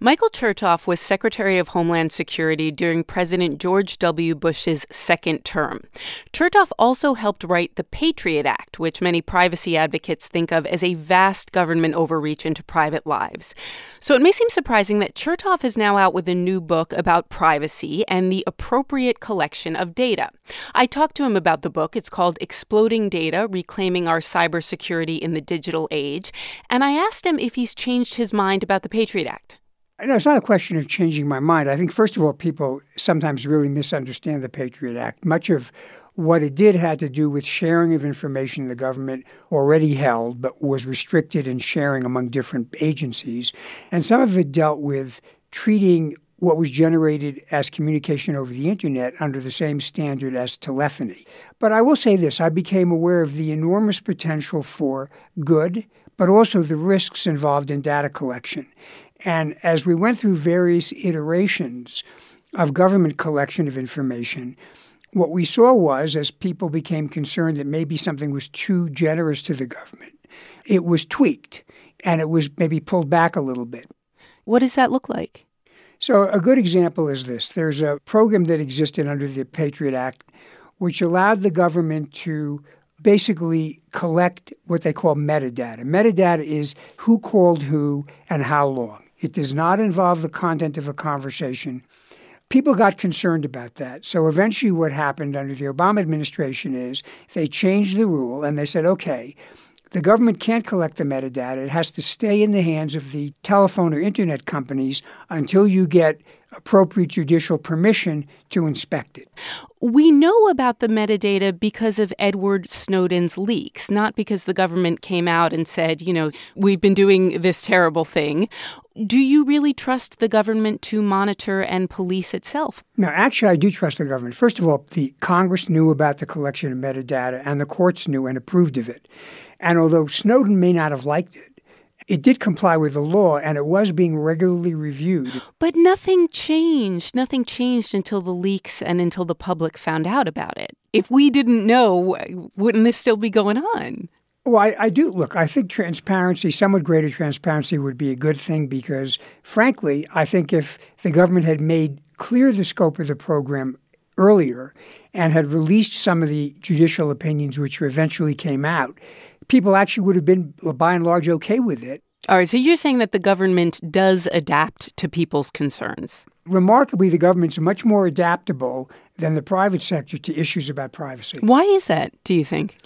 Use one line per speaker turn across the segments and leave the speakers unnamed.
Michael Chertoff was Secretary of Homeland Security during President George W. Bush's second term. Chertoff also helped write the Patriot Act, which many privacy advocates think of as a vast government overreach into private lives. So it may seem surprising that Chertoff is now out with a new book about privacy and the appropriate collection of data. I talked to him about the book. It's called Exploding Data: Reclaiming Our Cybersecurity in the Digital Age. And I asked him if he's changed his mind about the Patriot Act.
No, it's not a question of changing my mind. I think, first of all, people sometimes really misunderstand the Patriot Act. Much of what it did had to do with sharing of information the government already held, but was restricted in sharing among different agencies. And some of it dealt with treating what was generated as communication over the internet under the same standard as telephony. But I will say this, I became aware of the enormous potential for good, but also the risks involved in data collection. And as we went through various iterations of government collection of information, what we saw was, as people became concerned that maybe something was too generous to the government, it was tweaked and it was maybe pulled back a little bit.
What does that look like?
So a good example is this. There's a program that existed under the Patriot Act which allowed the government to basically collect what they call metadata. Metadata is who called who and how long. It does not involve the content of a conversation. People got concerned about that. So eventually what happened under the Obama administration is they changed the rule and they said, okay, the government can't collect the metadata. It has to stay in the hands of the telephone or internet companies until you get appropriate judicial permission to inspect it.
We know about the metadata because of Edward Snowden's leaks, not because the government came out and said, we've been doing this terrible thing. Do you really trust the government to monitor and police itself?
No, actually, I do trust the government. First of all, the Congress knew about the collection of metadata, and the courts knew and approved of it. And although Snowden may not have liked it, it did comply with the law, and it was being regularly reviewed.
But nothing changed. Nothing changed until the leaks and until the public found out about it. If we didn't know, wouldn't this still be going on?
Well, I do. Look, I think transparency, somewhat greater transparency would be a good thing because, frankly, I think if the government had made clear the scope of the program earlier and had released some of the judicial opinions which eventually came out, people actually would have been, by and large, okay with it.
All right, so you're saying that the government does adapt to people's concerns.
Remarkably, the government's much more adaptable than the private sector to issues about privacy.
Why is that, do you think?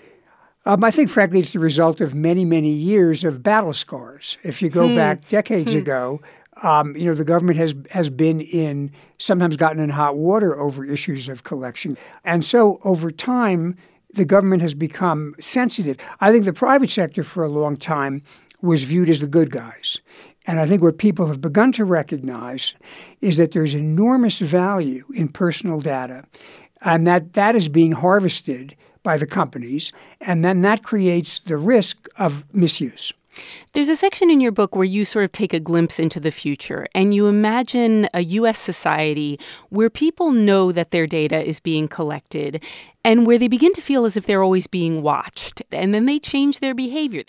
I think, frankly, it's the result of many, many years of battle scars. If you go back decades ago, the government has been sometimes gotten in hot water over issues of collection. And so over time, the government has become sensitive. I think the private sector for a long time was viewed as the good guys. And I think what people have begun to recognize is that there's enormous value in personal data and that is being harvested by the companies, and then that creates the risk of misuse.
There's a section in your book where you sort of take a glimpse into the future, and you imagine a U.S. society where people know that their data is being collected and where they begin to feel as if they're always being watched, and then they change their behavior.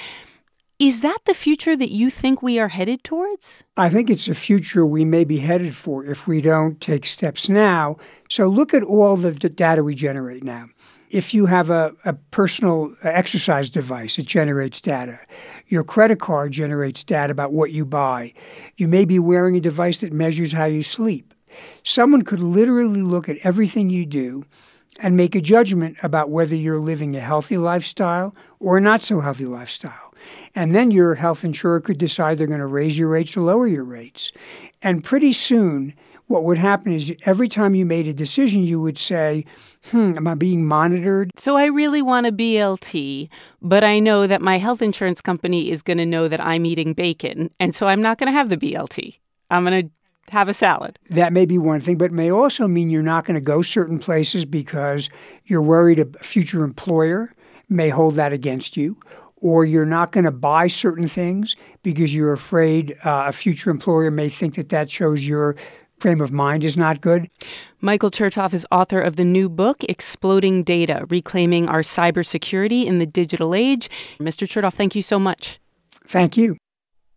Is that the future that you think we are headed towards?
I think it's a future we may be headed for if we don't take steps now. So look at all the data we generate now. If you have a personal exercise device, it generates data. Your credit card generates data about what you buy. You may be wearing a device that measures how you sleep. Someone could literally look at everything you do and make a judgment about whether you're living a healthy lifestyle or a not so healthy lifestyle. And then your health insurer could decide they're going to raise your rates or lower your rates. And pretty soon, what would happen is every time you made a decision, you would say, am I being monitored?
So I really want a BLT, but I know that my health insurance company is going to know that I'm eating bacon, and so I'm not going to have the BLT. I'm going to have a salad.
That may be one thing, but it may also mean you're not going to go certain places because you're worried a future employer may hold that against you, or you're not going to buy certain things because you're afraid a future employer may think that shows your frame of mind is not good.
Michael Chertoff is author of the new book, Exploding Data: Reclaiming Our Cybersecurity in the Digital Age. Mr. Chertoff, thank you so much.
Thank you.